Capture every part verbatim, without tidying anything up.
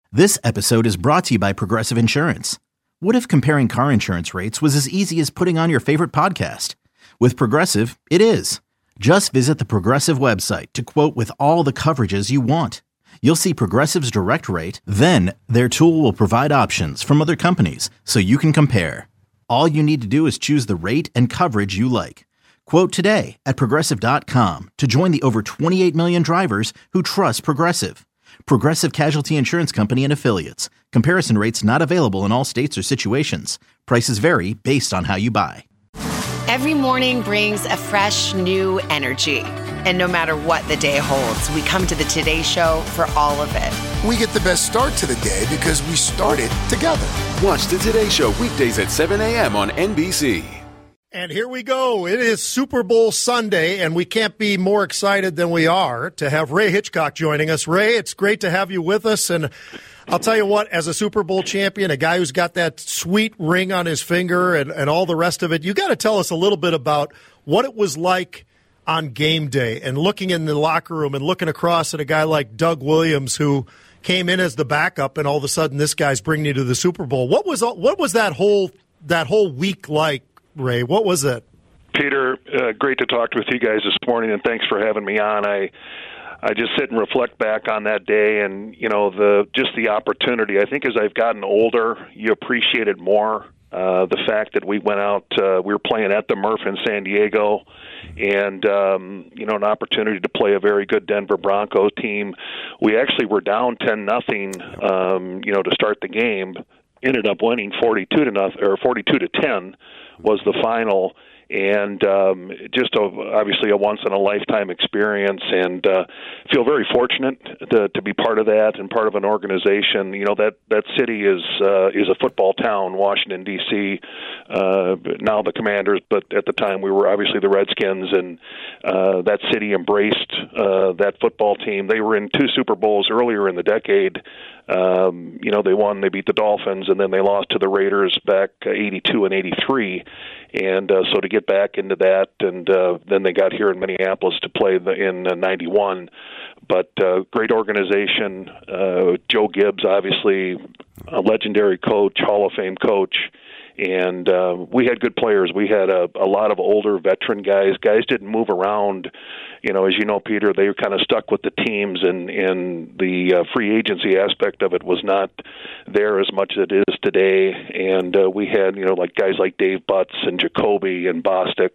This episode is brought to you by Progressive Insurance. What if comparing car insurance rates was as easy as putting on your favorite podcast? With Progressive, it is. Just visit the Progressive website to quote with all the coverages you want. You'll see Progressive's direct rate, then their tool will provide options from other companies so you can compare. All you need to do is choose the rate and coverage you like. Quote today at progressive dot com to join the over twenty-eight million drivers who trust Progressive. Progressive Casualty Insurance Company and Affiliates. Comparison rates not available in all states or situations. Prices vary based on how you buy. Every morning brings a fresh, new energy. And no matter what the day holds, we come to the Today Show for all of it. We get the best start to the day because we started together. Watch the Today Show weekdays at seven a.m. on N B C. And here we go. It is Super Bowl Sunday, and we can't be more excited than we are to have Ray Hitchcock joining us. Ray, it's great to have you with us. And I'll tell you what, as a Super Bowl champion, a guy who's got that sweet ring on his finger and, and all the rest of it, you got to tell us a little bit about what it was like on game day and looking in the locker room and looking across at a guy like Doug Williams who came in as the backup, and all of a sudden this guy's bringing you to the Super Bowl. What was what was that whole that whole week like? Ray, what was it? Peter, uh, great to talk with you guys this morning, and thanks for having me on. I I just sit and reflect back on that day, and you know the just the opportunity. I think as I've gotten older, you appreciate it more. Uh, the fact that we went out, uh, we were playing at the Murph in San Diego, and um, you know an opportunity to play a very good Denver Broncos team. We actually were down ten nothing, um, you know, to start the game. Ended up winning forty-two to nothing, or forty-two to ten. Was the final, and um, just a, obviously a once-in-a-lifetime experience, and uh, feel very fortunate to, to be part of that and part of an organization. You know, that, that city is uh, is a football town, Washington, D C, uh, now the Commanders, but at the time we were obviously the Redskins, and uh, that city embraced uh, that football team. They were in two Super Bowls earlier in the decade. Um, you know, they won, they beat the Dolphins, and then they lost to the Raiders back uh, eighty-two and eighty-three. And uh, so to get back into that, and uh, then they got here in Minneapolis to play the, in uh, ninety-one. But uh, great organization. Uh, Joe Gibbs, obviously a legendary coach, Hall of Fame coach. And uh, we had good players. We had a, a lot of older veteran guys. Guys didn't move around. You know, as you know, Peter, they were kind of stuck with the teams, and, and the uh, free agency aspect of it was not there as much as it is today. And uh, we had, you know, like guys like Dave Butts and Jacoby and Bostic.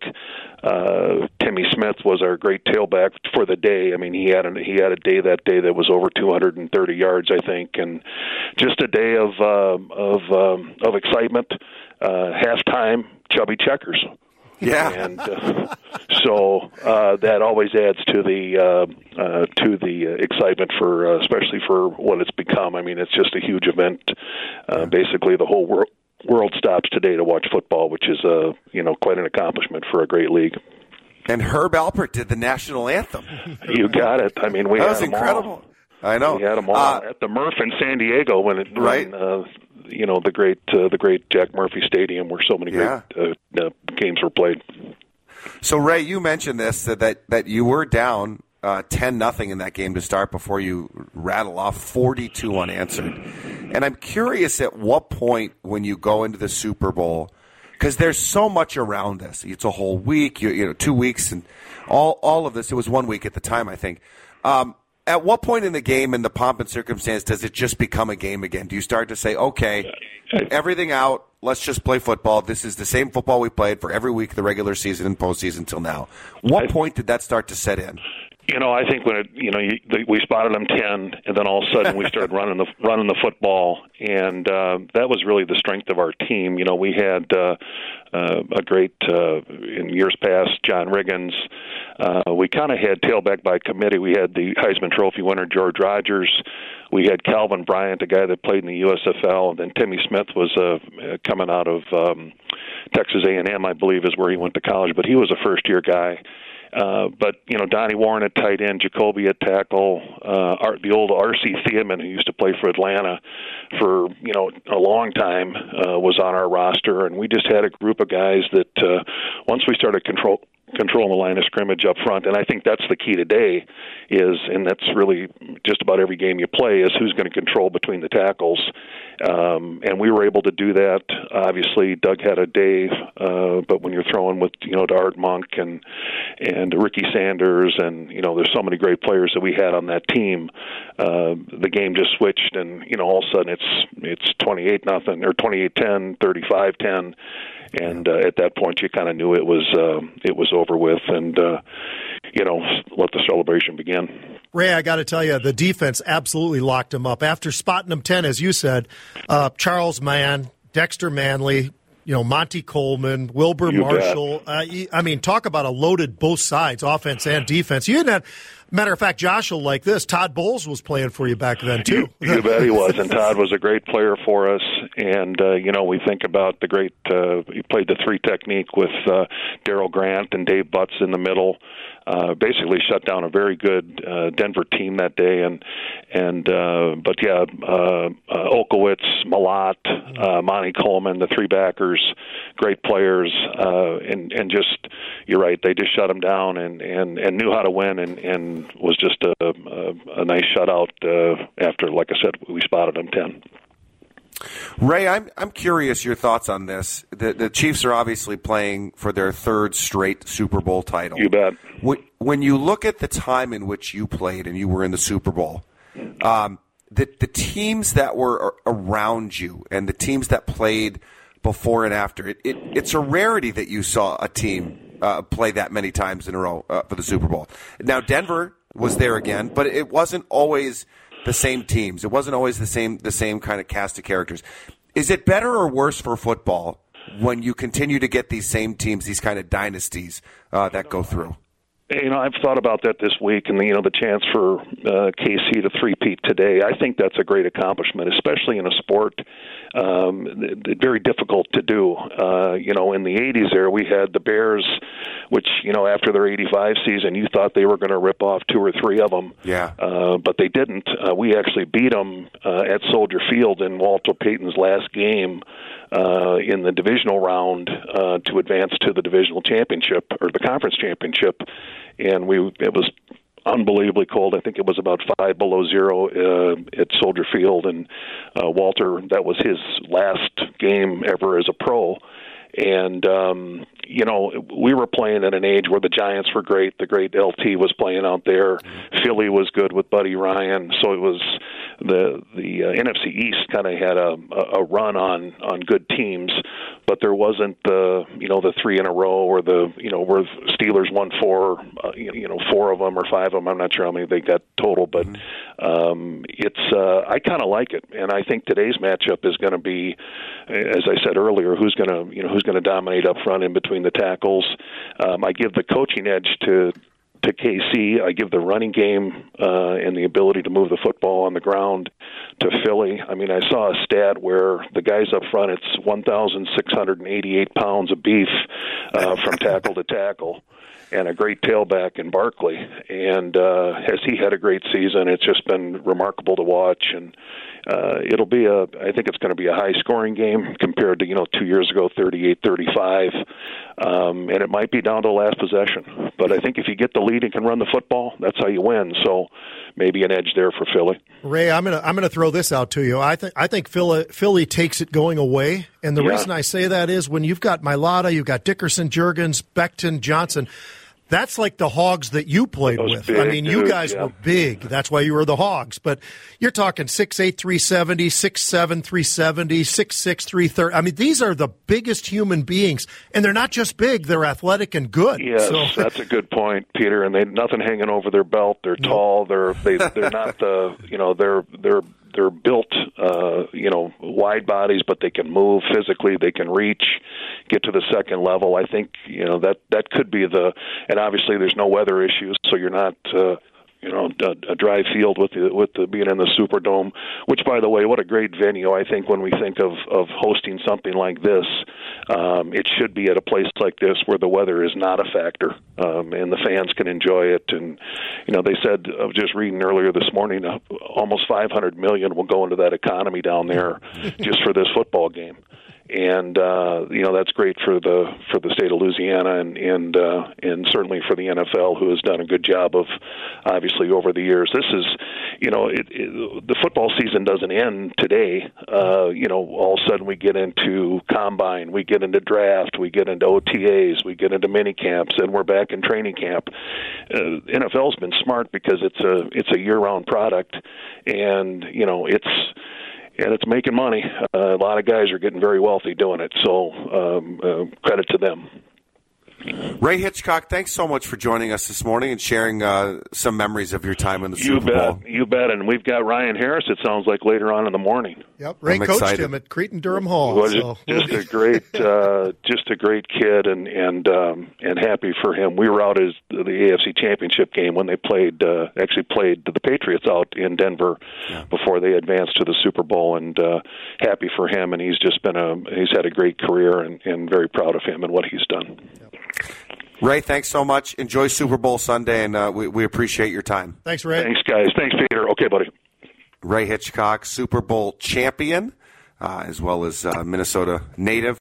Uh, Timmy Smith was our great tailback for the day. I mean, he had a, he had a day that day that was over two hundred thirty yards, I think, and just a day of uh, of um, of excitement. Uh, halftime, Chubby Checkers. Yeah, and uh, so uh, that always adds to the uh, uh, to the uh, excitement for, uh, especially for what it's become. I mean, it's just a huge event. Uh, basically, the whole world world stops today to watch football, which is uh, you know quite an accomplishment for a great league. And Herb Alpert did the national anthem. You got it. I mean, we that had was them incredible. All. I know. We had them all uh, at the Murph in San Diego when it right. When, uh, you know the great uh, the great Jack Murphy Stadium where so many yeah. great uh, uh, games were played. So Ray, you mentioned this that that, that you were down uh, ten nothing in that game to start before you rattle off forty-two unanswered. And I'm curious at what point when you go into the Super Bowl, because there's so much around this. It's a whole week, you, you know, two weeks, and all all of this. It was one week at the time, I think. Um, At what point in the game, in the pomp and circumstance, does it just become a game again? Do you start to say, okay, everything out, let's just play football. This is the same football we played for every week, the regular season and postseason until now. What point did that start to set in? You know, I think when it, you know you, the, we spotted them ten, and then all of a sudden we started running the running the football, and uh, that was really the strength of our team. You know, we had uh, uh, a great uh, in years past, John Riggins. Uh, we kind of had tailback by committee. We had the Heisman Trophy winner George Rogers. We had Calvin Bryant, a guy that played in the U S F L, and then Timmy Smith was uh, coming out of um, Texas A and M, I believe, is where he went to college, but he was a first-year guy. Uh, but, you know, Donnie Warren at tight end, Jacoby at tackle, uh, Art, the old R C Thiemann, who used to play for Atlanta for, you know, a long time, uh, was on our roster. And we just had a group of guys that uh, once we started control controlling the line of scrimmage up front. And I think that's the key today is, and that's really just about every game you play, is who's going to control between the tackles. Um, and we were able to do that. Obviously, Doug had a day, uh, but when you're throwing with, you know, Art Monk and and Ricky Sanders, and, you know, there's so many great players that we had on that team, uh, the game just switched, and, you know, all of a sudden it's it's twenty-eight nothing or twenty-eight ten, thirty-five ten. And uh, at that point, you kind of knew it was uh, it was over with, and uh, you know, let the celebration begin. Ray, I got to tell you, the defense absolutely locked him up after spotting him ten, as you said. Uh, Charles Mann, Dexter Manley, you know, Monty Coleman, Wilbur You Marshall. Uh, I mean, talk about a loaded both sides, offense and defense. You didn't have. Matter of fact, Josh will like this. Todd Bowles was playing for you back then, too. You, you bet he was, and Todd was a great player for us. And, uh, you know, we think about the great, uh, he played the three technique with uh, Darryl Grant and Dave Butts in the middle. Uh, basically shut down a very good uh, Denver team that day. And, and uh, but, yeah, uh, uh, Olkowitz, Malott, uh, Monty Coleman, the three backers, great players. Uh, and, and just, you're right, they just shut them down and, and, and knew how to win and, and was just a, a, a nice shutout uh, after, like I said, we spotted them ten. Ray, I'm I'm curious your thoughts on this. The the Chiefs are obviously playing for their third straight Super Bowl title. You bet. When, when you look at the time in which you played and you were in the Super Bowl, um, the the teams that were around you and the teams that played before and after, it, it it's a rarity that you saw a team uh, play that many times in a row uh, for the Super Bowl. Now, Denver was there again, but it wasn't always the same teams. It wasn't always the same the same kind of cast of characters. Is it better or worse for football when you continue to get these same teams, these kind of dynasties uh, that go through? You know, I've thought about that this week, and you know, the chance for uh, K C to three-peat today. I think that's a great accomplishment, especially in a sport um, it, very difficult to do. Uh, you know, in the eighties, there we had the Bears, which you know, after their eighty-five season, you thought they were going to rip off two or three of them. Yeah. Uh, but they didn't. Uh, we actually beat them uh, at Soldier Field in Walter Payton's last game. Uh, in the divisional round uh, to advance to the divisional championship or the conference championship, and we it was unbelievably cold. I think it was about five below zero uh, at Soldier Field, and uh, Walter, that was his last game ever as a pro. And, um, you know, we were playing at an age where the Giants were great. The great L T was playing out there. Philly was good with Buddy Ryan. So it was the the uh, N F C East kind of had a, a run on, on good teams, but there wasn't the, you know, the three in a row or the, you know, where Steelers won four, uh, you know, four of them or five of them. I'm not sure how many they got total, but um, it's, uh, I kind of like it. And I think today's matchup is going to be, as I said earlier, who's going to, you know, who's going to dominate up front in between the tackles. Um, I give the coaching edge to to K C. I give the running game uh, and the ability to move the football on the ground to Philly. I mean, I saw a stat where the guys up front, it's one thousand six hundred eighty-eight pounds of beef uh, from tackle to tackle, and a great tailback in Barkley. And uh, has he had a great season? It's just been remarkable to watch, and uh, it'll be a. I think it's going to be a high-scoring game compared to you know two years ago, thirty-eight thirty-five, um, and it might be down to the last possession. But I think if you get the lead and can run the football, that's how you win. So maybe an edge there for Philly. Ray, I'm gonna I'm gonna throw this out to you. I think I think Philly, Philly takes it going away, and the yeah. reason I say that is when you've got Mailata, you've got Dickerson, Juergens, Becton, Johnson. That's like the Hogs that you played Those with. big I mean, you dudes, guys yeah. were big. That's why you were the Hogs. But you're talking six eight, three seventy, six seven, three seventy, six six, three thirty. I mean, these are the biggest human beings, and they're not just big; they're athletic and good. Yes, so. That's a good point, Peter. And they nothing hanging over their belt. They're No. tall. They're they they're not the you know they're they're. They're built, uh, you know, wide bodies, but they can move physically. They can reach, get to the second level. I think, you know, that that could be the, and obviously there's no weather issues, so you're not, uh, you know, a, a dry field with the, with the being in the Superdome. Which, by the way, what a great venue! I think when we think of of hosting something like this, um, it should be at a place like this where the weather is not a factor, um, and the fans can enjoy it. And you know, they said, I was just reading earlier this morning, uh, almost five hundred million will go into that economy down there just for this football game. and uh, you know that's great for the for the state of Louisiana, and and uh, and certainly for the N F L, who has done a good job of obviously over the years. This is, you know, it, it, the football season doesn't end today. Uh, you know, all of a sudden we get into combine, we get into draft, we get into O T As, we get into mini camps, and we're back in training camp. Uh, N F L's been smart because it's a it's a year-round product, and you know it's. And it's making money. Uh, a lot of guys are getting very wealthy doing it, so um, uh, credit to them. Ray Hitchcock, thanks so much for joining us this morning and sharing uh, some memories of your time in the you Super bet. Bowl. You bet. And we've got Ryan Harris, it sounds like, later on in the morning. Yep, Ray I'm coached excited. him at Cretin Durham Hall. Was so. just a great, uh, just a great kid, and and um, and happy for him. We were out at the A F C Championship game when they played, uh, actually played the Patriots out in Denver yeah. before they advanced to the Super Bowl, and uh, happy for him. And he's just been a, he's had a great career, and, and very proud of him and what he's done. Yep. Ray, thanks so much. Enjoy Super Bowl Sunday, and uh, we, we appreciate your time. Thanks, Ray. Thanks, guys. Thanks, Peter. Okay, buddy. Ray Hitchcock, Super Bowl champion, uh, as well as uh, Minnesota native.